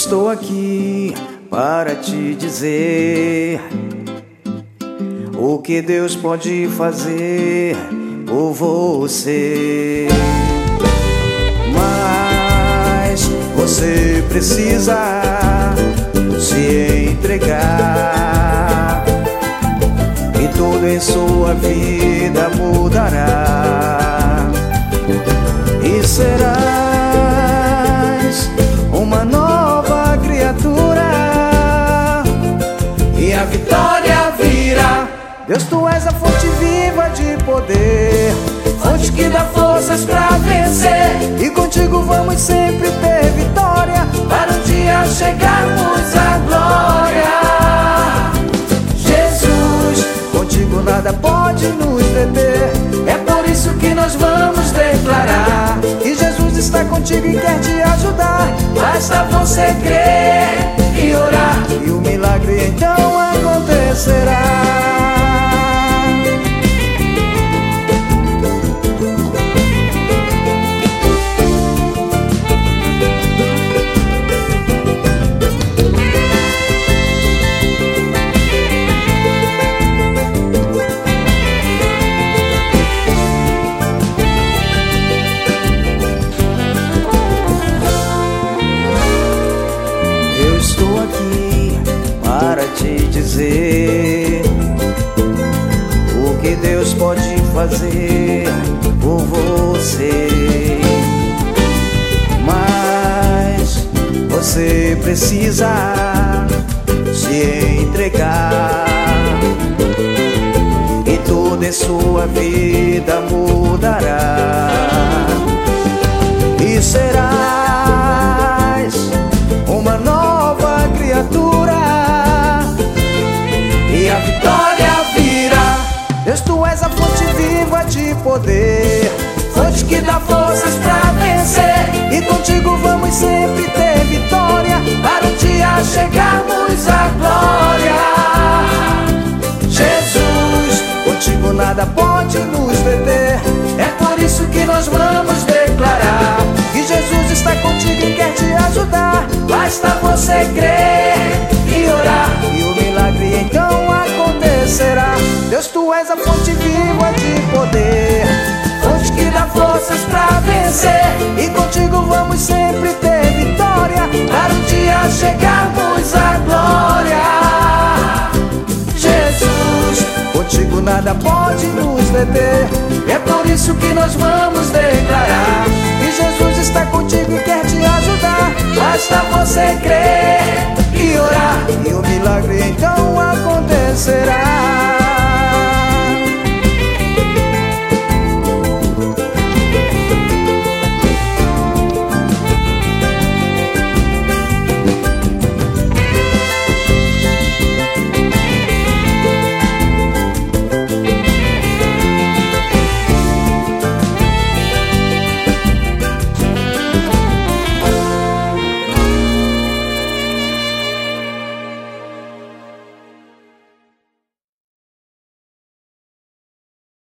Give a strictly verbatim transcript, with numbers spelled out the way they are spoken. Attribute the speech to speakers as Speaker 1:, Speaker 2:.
Speaker 1: estou aqui para te dizer o que Deus pode fazer por você. Mas você precisa se entregar e tudo em sua vida mudará. E serás uma nova criatura e a vitória virá. Deus, tu és a fonte viva de poder, fonte que dá forças pra vencer, e contigo vamos sempre ter vitória, para um dia chegarmos à glória. Jesus, contigo nada pode nos deter, é por isso que nós vamos declarar que Jesus está contigo e quer te ajudar. Basta você crer e orar, e o milagre então acontecerá. Estou aqui para te dizer o que Deus pode fazer por você. Mas você precisa se entregar e tudo em sua vida mudará. E serás uma nova criatura e a vitória virá. Deus, tu és a fonte viva de poder, fonte que dá forças pra vencer, e contigo vamos sempre ter vitória, para um dia chegarmos à glória. Jesus, contigo nada pode nos deter, é por isso que nós vamos declarar que Jesus está contigo e quer te ajudar. Basta você crer e orar, e o milagre então acontecerá. Deus, tu és a fonte viva de poder, fonte que dá forças pra vencer, e contigo vamos sempre ter vitória, para um dia chegarmos à glória. Jesus, contigo nada pode nos deter, é por isso que nós vamos declarar que Jesus está contigo e quer te ajudar. Basta você crer e orar, e o milagre então acontecerá.